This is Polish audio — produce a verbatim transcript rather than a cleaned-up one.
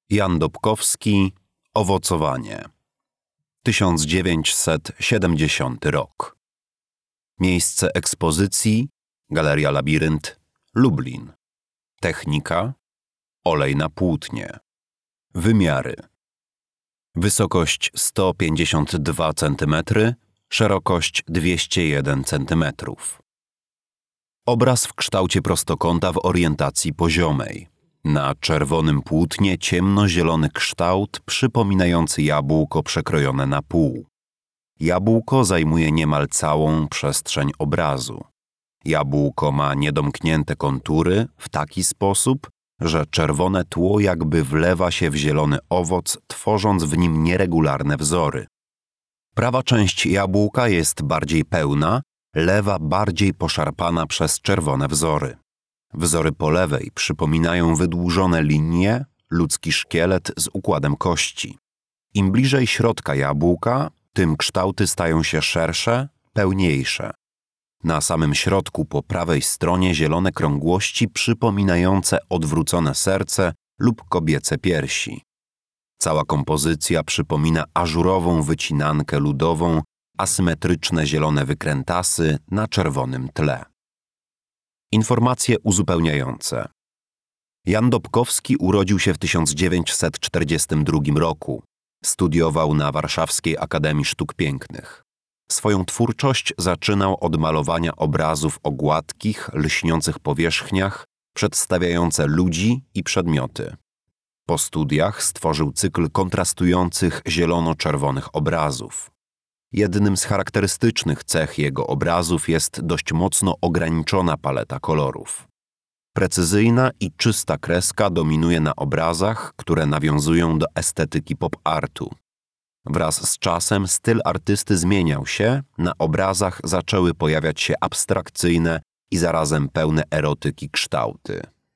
Jan Dobkowski, Owocowanie. tysiąc dziewięćset siedemdziesiąty rok. Miejsce ekspozycji: Galeria Labirynt, Lublin. Technika: olej na płótnie. Wymiary: wysokość sto pięćdziesiąt dwa centymetry, szerokość dwieście jeden centymetrów. Obraz w kształcie prostokąta w orientacji poziomej. Na czerwonym płótnie ciemnozielony kształt przypominający jabłko przekrojone na pół. Jabłko zajmuje niemal całą przestrzeń obrazu. Jabłko ma niedomknięte kontury w taki sposób, że czerwone tło jakby wlewa się w zielony owoc, tworząc w nim nieregularne wzory. Prawa część jabłka jest bardziej pełna, lewa bardziej poszarpana przez czerwone wzory. Wzory po lewej przypominają wydłużone linie, ludzki szkielet z układem kości. Im bliżej środka jabłka, tym kształty stają się szersze, pełniejsze. Na samym środku po prawej stronie zielone krągłości przypominające odwrócone serce lub kobiece piersi. Cała kompozycja przypomina ażurową wycinankę ludową, asymetryczne zielone wykrętasy na czerwonym tle. Informacje uzupełniające. Jan Dobkowski urodził się w tysiąc dziewięćset czterdziestym drugim roku. Studiował na Warszawskiej Akademii Sztuk Pięknych. Swoją twórczość zaczynał od malowania obrazów o gładkich, lśniących powierzchniach, przedstawiające ludzi i przedmioty. Po studiach stworzył cykl kontrastujących zielono-czerwonych obrazów. Jednym z charakterystycznych cech jego obrazów jest dość mocno ograniczona paleta kolorów. Precyzyjna i czysta kreska dominuje na obrazach, które nawiązują do estetyki pop-artu. Wraz z czasem styl artysty zmieniał się, na obrazach zaczęły pojawiać się abstrakcyjne i zarazem pełne erotyki kształty.